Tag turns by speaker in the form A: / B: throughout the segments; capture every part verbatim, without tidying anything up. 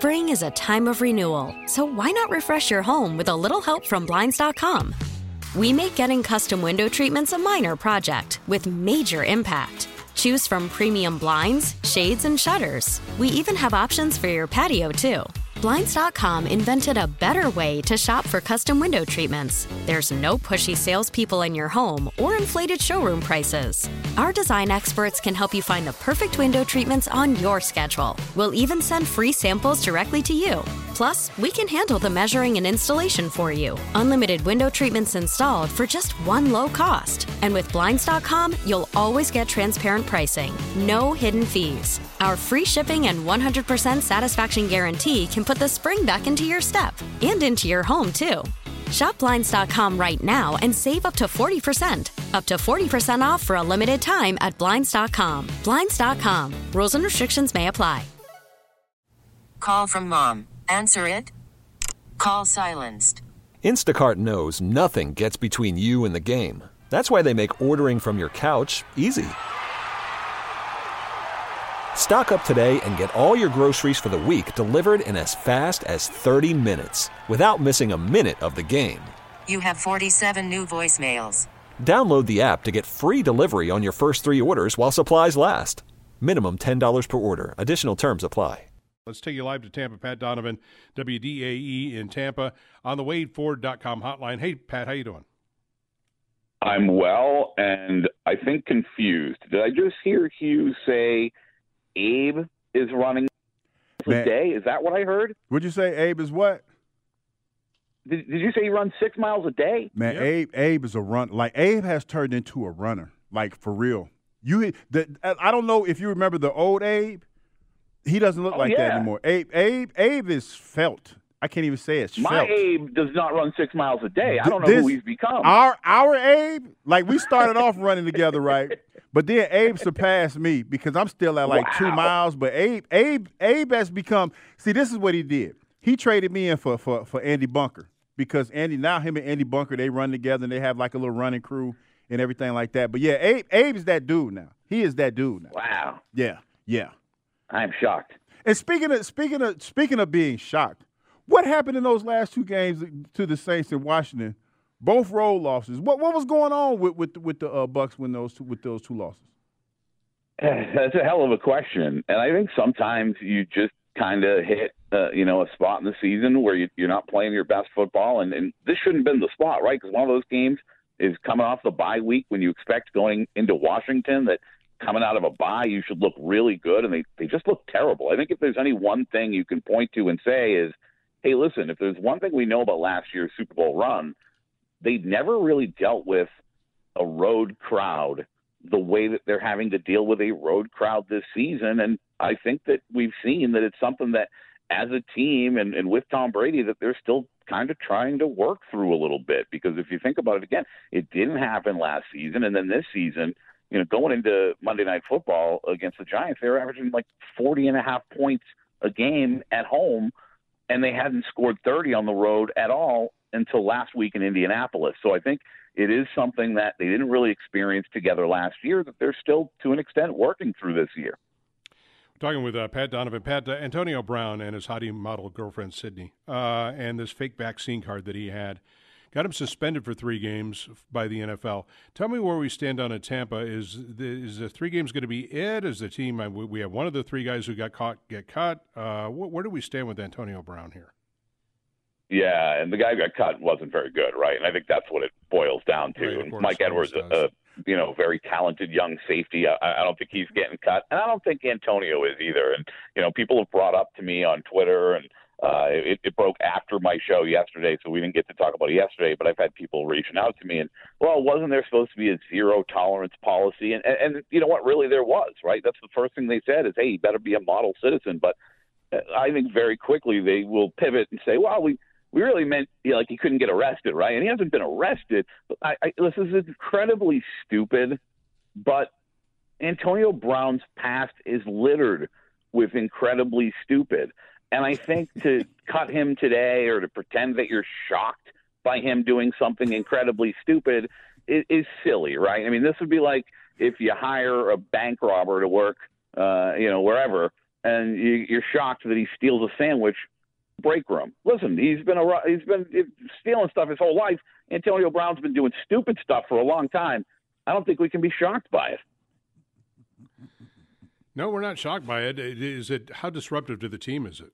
A: Spring is a time of renewal, so why not refresh your home with a little help from Blinds dot com? We make getting custom window treatments a minor project with major impact. Choose from premium blinds, shades, and shutters. We even have options for your patio, too. Blinds dot com invented a better way to shop for custom window treatments. There's no pushy salespeople in your home or inflated showroom prices. Our design experts can help you find the perfect window treatments on your schedule. We'll even send free samples directly to you. Plus, we can handle the measuring and installation for you. Unlimited window treatments installed for just one low cost. And with Blinds dot com, you'll always get transparent pricing. No hidden fees. Our free shipping and one hundred percent satisfaction guarantee can put the spring back into your step and into your home, too. Shop Blinds dot com right now and save up to forty percent. Up to forty percent off for a limited time at Blinds dot com. Blinds dot com. Rules and restrictions may apply.
B: Call from mom. Answer it. Call silenced.
C: Instacart knows nothing gets between you and the game. That's why they make ordering from your couch easy. Stock up today and get all your groceries for the week delivered in as fast as thirty minutes without missing a minute of the game.
B: You have forty-seven new voicemails.
C: Download the app to get free delivery on your first three orders while supplies last. Minimum ten dollars per order. Additional terms apply.
D: Let's take you live to Tampa. Pat Donovan, W D A E in Tampa, on the Wade Ford dot com hotline. Hey, Pat, how you doing?
E: I'm well, and I think confused. Did I just hear Hugh say Abe is running a day? Is that what I heard?
F: Would you say Abe is what?
E: Did, did you say he runs six miles a day?
F: Man,
D: Yep.
F: Abe Abe is a run. Like, Abe has turned into a runner, like, for real. You, the, I don't know if you remember the old Abe. He doesn't look
E: Oh,
F: like
E: yeah.
F: that anymore. Abe, Abe, Abe is felt. I can't even say it's
E: My
F: felt.
E: Abe does not run six miles a day. I don't know
F: This-
E: who he's become.
F: Our our Abe, like, we started off running together, right? But then Abe surpassed me because I'm still at like two
E: Wow.
F: miles. But Abe, Abe, Abe has become. See, this is what he did. He traded me in for for for Andy Bunker because Andy now him and Andy Bunker they run together and they have like a little running crew and everything like that. But yeah, Abe Abe is that dude now. He is that dude now.
E: Wow.
F: Yeah, yeah.
E: I'm shocked.
F: And speaking of speaking of speaking of being shocked, what happened in those last two games to the Saints in Washington? Both road losses. What what was going on with with with the uh, Bucks when those two, with those two losses?
E: That's a hell of a question, and I think sometimes you just kind of hit uh, you know a spot in the season where you, you're not playing your best football, and, and this shouldn't have been the spot, right? Because one of those games is coming off the bye week when you expect going into Washington that coming out of a bye you should look really good, and they they just look terrible. I think if there's any one thing you can point to and say is, hey, listen, if there's one thing we know about last year's Super Bowl run, they never really dealt with a road crowd the way that they're having to deal with a road crowd this season. And I think that we've seen that it's something that as a team and, and with Tom Brady that they're still kind of trying to work through a little bit. Because if you think about it again, it didn't happen last season. And then this season, you know, going into Monday Night Football against the Giants, they were averaging like forty and a half points a game at home, and they hadn't scored thirty on the road at all until last week in Indianapolis. So I think it is something that they didn't really experience together last year that they're still, to an extent, working through this year.
D: We're talking with uh, Pat Donovan. Pat, uh, Antonio Brown and his hottie model girlfriend, Sydney, uh, and this fake vaccine card that he had, got him suspended for three games by the N F L. Tell me where we stand on in Tampa. Is the, is the three games going to be it? Is the team, uh, we have one of the three guys who got caught get cut. Uh, wh- where do we stand with Antonio Brown here?
E: Yeah, and the guy who got cut wasn't very good, right? And I think that's what it boils down to.
D: Right,
E: And
D: course,
E: Mike Edwards,
D: does.
E: a, a you know very talented young safety. I, I don't think he's getting cut, and I don't think Antonio is either. And you know, people have brought up to me on Twitter, and uh, it, it broke after my show yesterday, so we didn't get to talk about it yesterday. But I've had people reaching out to me, and well, wasn't there supposed to be a zero tolerance policy? And and, and you know what? Really, there was, right? That's the first thing they said is, hey, you better be a model citizen. But I think very quickly they will pivot and say, well, we. We really meant you know, like he couldn't get arrested, right? And he hasn't been arrested. I, I, this is incredibly stupid, but Antonio Brown's past is littered with incredibly stupid. And I think to cut him today or to pretend that you're shocked by him doing something incredibly stupid is, is silly, right? I mean, this would be like if you hire a bank robber to work, uh, you know, wherever, and you, you're shocked that he steals a sandwich break room. Listen, he's been a, he's been stealing stuff his whole life. Antonio Brown's been doing stupid stuff for a long time. I don't think we can be shocked by it.
D: No, we're not shocked by it. Is it how disruptive to the team is it?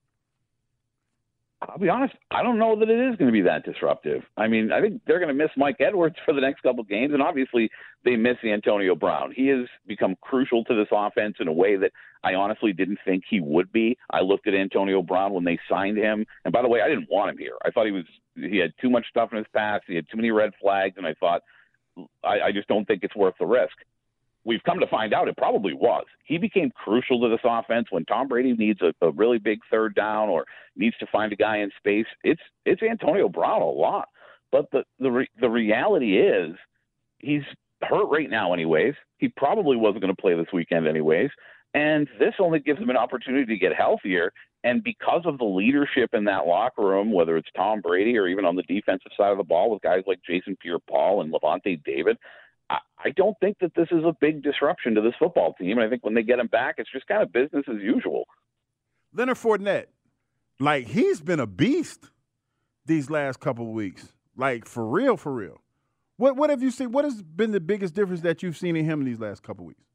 E: I'll be honest, I don't know that it is going to be that disruptive. I mean, I think they're going to miss Mike Edwards for the next couple of games, and obviously they miss Antonio Brown. He has become crucial to this offense in a way that I honestly didn't think he would be. I looked at Antonio Brown when they signed him, and by the way, I didn't want him here. I thought he was he had too much stuff in his past. He had too many red flags, and I thought, I, I just don't think it's worth the risk. We've come to find out it probably was. He became crucial to this offense when Tom Brady needs a, a really big third down or needs to find a guy in space. It's it's Antonio Brown a lot. But the the re, the reality is he's hurt right now anyways. He probably wasn't going to play this weekend anyways. And this only gives him an opportunity to get healthier. And because of the leadership in that locker room, whether it's Tom Brady or even on the defensive side of the ball with guys like Jason Pierre-Paul and Levante David, I don't think that this is a big disruption to this football team. And I think when they get him back, it's just kind of business as usual.
F: Leonard Fournette, like, he's been a beast these last couple of weeks. Like, for real, for real. What what have you seen? What has been the biggest difference that you've seen in him in these last couple of weeks?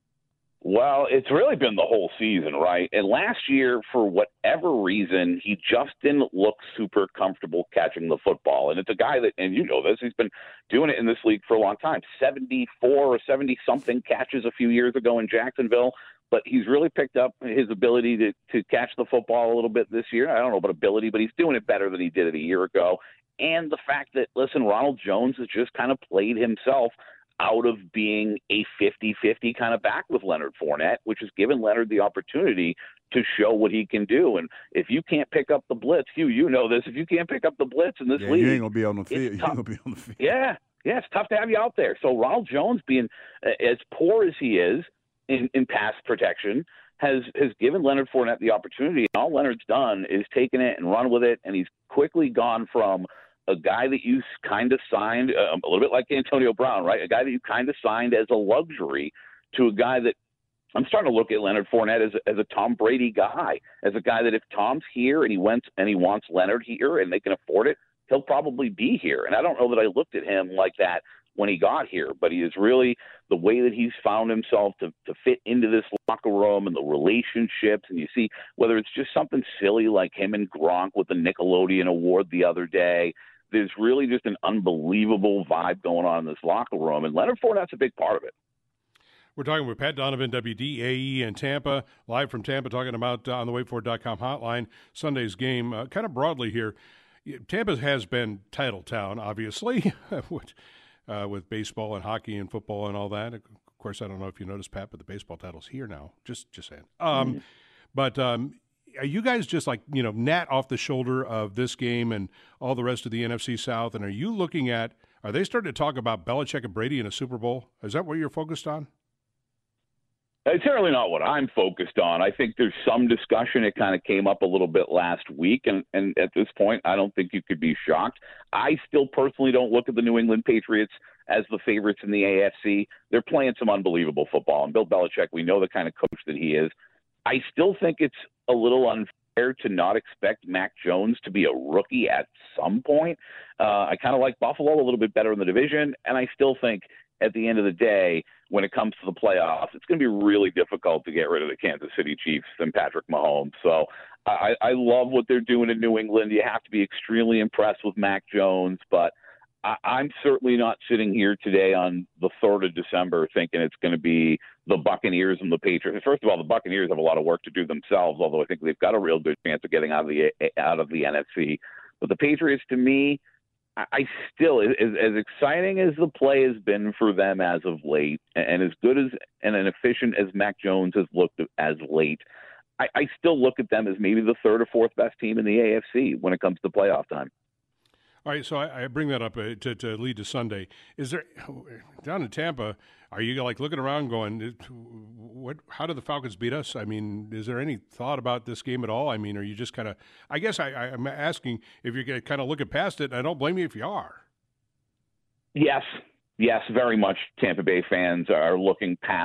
E: Well, it's really been the whole season, right? And last year, for whatever reason, he just didn't look super comfortable catching the football. And it's a guy that, and you know this, he's been doing it in this league for a long time. seventy-four or seventy-something catches a few years ago in Jacksonville. But he's really picked up his ability to, to catch the football a little bit this year. I don't know about ability, but he's doing it better than he did it a year ago. And the fact that, listen, Ronald Jones has just kind of played himself out of being a fifty-fifty kind of back with Leonard Fournette, which has given Leonard the opportunity to show what he can do. And if you can't pick up the blitz, you you know this, if you can't pick up the blitz in this
F: yeah,
E: league,
F: you ain't going to be on the field. You ain't going to be on the field.
E: Yeah, yeah, it's tough to have you out there. So Ronald Jones, being as poor as he is in, in pass protection, has has given Leonard Fournette the opportunity. And all Leonard's done is taken it and run with it, and he's quickly gone from a guy that you kind of signed, uh, a little bit like Antonio Brown, right? A guy that you kind of signed as a luxury to a guy that I'm starting to look at Leonard Fournette as, as a Tom Brady guy, as a guy that if Tom's here and he wants and he wants Leonard here and they can afford it, he'll probably be here. And I don't know that I looked at him like that when he got here, but he is really the way that he's found himself to, to fit into this locker room and the relationships. And you see whether it's just something silly like him and Gronk with the Nickelodeon award the other day. There's really just an unbelievable vibe going on in this locker room, and Leonard Fournette's a big part of it.
D: We're talking with Pat Donovan, W D A E in Tampa, live from Tampa, talking about uh, on the wait for it dot com hotline, Sunday's game. Uh, kind of broadly here, Tampa has been title town, obviously, with, uh, with baseball and hockey and football and all that. Of course, I don't know if you noticed, Pat, but the baseball title's here now. Just, just saying. Um, mm-hmm. But um, are you guys just like, you know, gnat off the shoulder of this game and all the rest of the N F C South? And are you looking at, are they starting to talk about Belichick and Brady in a Super Bowl? Is that what you're focused on?
E: It's certainly not what I'm focused on. I think there's some discussion. It kind of came up a little bit last week, and, and at this point, I don't think you could be shocked. I still personally don't look at the New England Patriots as the favorites in the A F C. They're playing some unbelievable football, and Bill Belichick, we know the kind of coach that he is. I still think it's a little unfair to not expect Mac Jones to be a rookie at some point. Uh, I kind of like Buffalo a little bit better in the division, and I still think at the end of the day, when it comes to the playoffs, it's going to be really difficult to get rid of the Kansas City Chiefs and Patrick Mahomes. So I, I love what they're doing in New England. You have to be extremely impressed with Mac Jones, but I, I'm certainly not sitting here today on the third of December thinking it's going to be the Buccaneers and the Patriots. First of all, the Buccaneers have a lot of work to do themselves, although I think they've got a real good chance of getting out of the out of the N F C. But the Patriots, to me, I still, as, as exciting as the play has been for them as of late, and as good as and as efficient as Mac Jones has looked as late, I, I still look at them as maybe the third or fourth best team in the A F C when it comes to playoff time.
D: All right, so I, I bring that up uh, to, to lead to Sunday. Is there down in Tampa? Are you like looking around, going, "What? How did the Falcons beat us?" I mean, is there any thought about this game at all? I mean, are you just kind of? I guess I, I, I'm asking if you're kind of looking past it. I don't blame you if you are.
E: Yes, yes, very much. Tampa Bay fans are looking past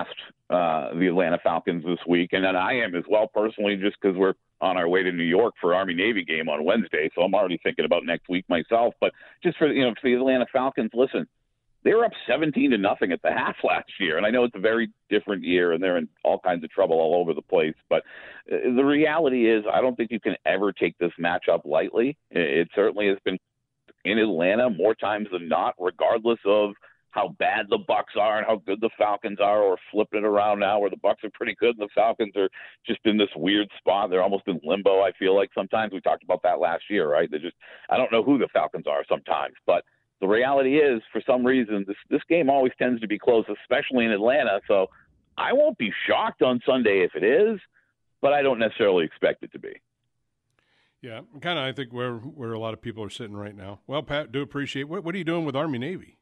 E: uh, the Atlanta Falcons this week, and then I am as well personally, just because we're on our way to New York for Army-Navy game on Wednesday, so I'm already thinking about next week myself. But just for you know, for the Atlanta Falcons, listen, they were up seventeen to nothing at the half last year, and I know it's a very different year, and they're in all kinds of trouble all over the place. But the reality is, I don't think you can ever take this matchup lightly. It certainly has been in Atlanta more times than not, regardless of how bad the Bucs are and how good the Falcons are, or flipping it around now where the Bucs are pretty good and the Falcons are just in this weird spot. They're almost in limbo, I feel like sometimes. We talked about that last year, right? They just, I don't know who the Falcons are sometimes. But the reality is, for some reason, this, this game always tends to be close, especially in Atlanta. So I won't be shocked on Sunday if it is, but I don't necessarily expect it to be.
D: Yeah, kind of I think where, where a lot of people are sitting right now. Well, Pat, do appreciate, what, what are you doing with Army-Navy?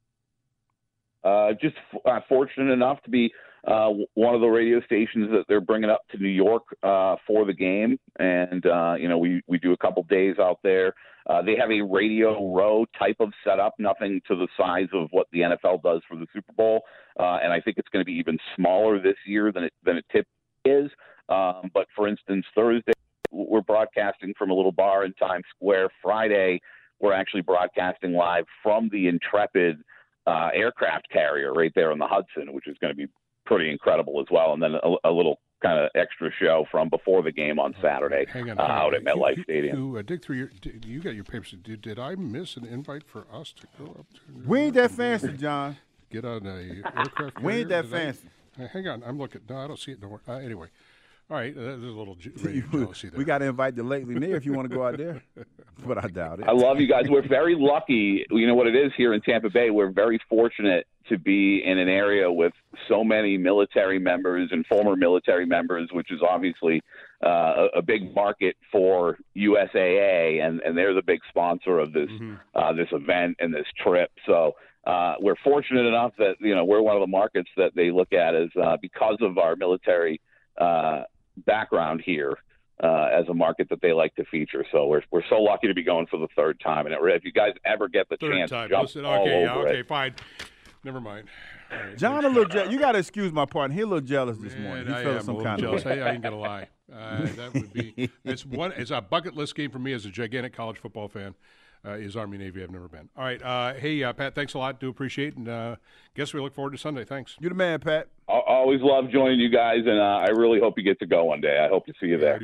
E: Uh, just uh, fortunate enough to be uh, one of the radio stations that they're bringing up to New York uh, for the game. And, uh, you know, we, we do a couple days out there. Uh, they have a radio row type of setup, nothing to the size of what the N F L does for the Super Bowl. Uh, and I think it's going to be even smaller this year than it, than it typically is. Um, but, for instance, Thursday, we're broadcasting from a little bar in Times Square. Friday, we're actually broadcasting live from the Intrepid Uh, aircraft carrier right there on the Hudson, which is going to be pretty incredible as well. And then a, a little kind of extra show from before the game on Saturday
D: hang on,
E: uh,
D: hang on.
E: out at MetLife
D: you,
E: Stadium.
D: You uh, dig through your, did, you got your papers. Did, did I miss an invite for us to go up to?
F: We ain't that fancy, John.
D: Get on a aircraft carrier?
F: We ain't that
D: Did
F: fancy.
D: I, hang on, I'm looking. No, I don't see it. Don't worry. Uh, anyway. All right, uh, there's a little je- jealousy there.
F: We got to invite the Lately Near if you want to go out there, but I doubt it.
E: I love you guys. We're very lucky. You know what it is here in Tampa Bay? We're very fortunate to be in an area with so many military members and former military members, which is obviously uh, a, a big market for U S A A, and, and they're the big sponsor of this mm-hmm. uh, this event and this trip. So uh, we're fortunate enough that, you know, we're one of the markets that they look at as uh, because of our military uh, background here uh, as a market that they like to feature. So we're we're so lucky to be going for the third time. And it, if you guys ever get the
D: third
E: chance,
D: time.
E: jump
D: Listen,
E: all
D: okay,
E: over
D: yeah, okay,
E: it.
D: fine. Never mind. Right,
F: John, a little je- you got to excuse my partner. He's a little jealous this
D: Man,
F: morning. He
D: I
F: feels
D: am
F: some
D: a little
F: kind
D: jealous.
F: of way.
D: I, I ain't gonna lie. Uh, that would be it's one. It's a bucket list game for me as a gigantic college football fan. Uh, is Army Navy? I've never been. All right. Uh, hey, uh, Pat. Thanks a lot. Do appreciate it. And uh, guess we look forward to Sunday. Thanks.
F: You're the man, Pat.
E: I always love joining you guys, and uh, I really hope you get to go one day. I hope to see you there.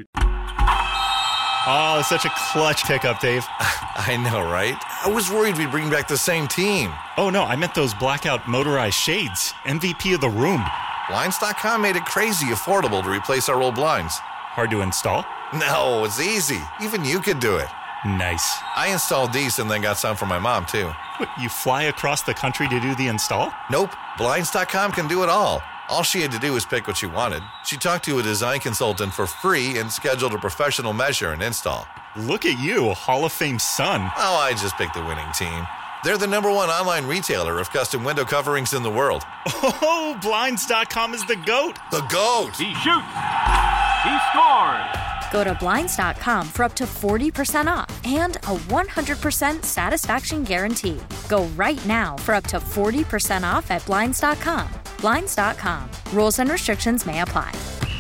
G: Oh, such a clutch pickup, Dave.
H: I know, right? I was worried we'd bring back the same team.
G: Oh, no, I meant those blackout motorized shades. M V P of the room.
H: Blinds dot com made it crazy affordable to replace our old blinds.
G: Hard to install?
H: No, it's easy. Even you could do it.
G: Nice.
H: I installed these and then got some for my mom, too.
G: You fly across the country to do the install?
H: Nope. Blinds dot com can do it all. All she had to do was pick what she wanted. She talked to a design consultant for free and scheduled a professional measure and install.
G: Look at you, a Hall of Fame son.
H: Oh, I just picked the winning team. They're the number one online retailer of custom window coverings in the world.
G: Oh, Blinds dot com is the GOAT.
H: The GOAT.
I: He shoots. He scores.
A: Go to Blinds dot com for up to forty percent off and a one hundred percent satisfaction guarantee. Go right now for up to forty percent off at Blinds dot com. Blinds dot com. Rules and restrictions may apply.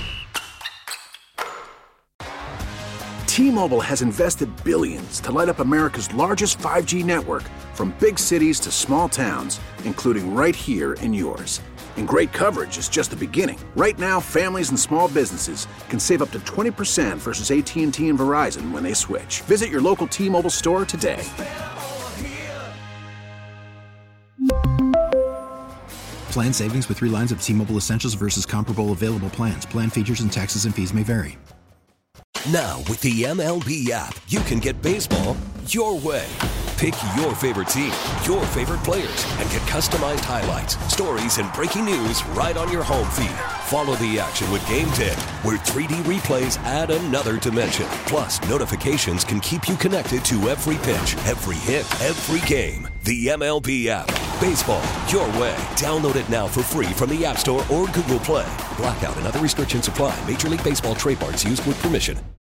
J: T-Mobile has invested billions to light up America's largest five G network, from big cities to small towns, including right here in yours. And great coverage is just the beginning. Right now, families and small businesses can save up to twenty percent versus A T and T and Verizon when they switch. Visit your local T-Mobile store today.
K: Plan savings with three lines of T-Mobile Essentials versus comparable available plans. Plan features and taxes and fees may vary.
L: Now, with the M L B app, you can get baseball your way. Pick your favorite team, your favorite players, and get customized highlights, stories, and breaking news right on your home feed. Follow the action with Game Tip, where three D replays add another dimension. Plus, notifications can keep you connected to every pitch, every hit, every game. The M L B app. Baseball your way. Download it now for free from the App Store or Google Play. Blackout and other restrictions apply. Major League Baseball trademarks used with permission.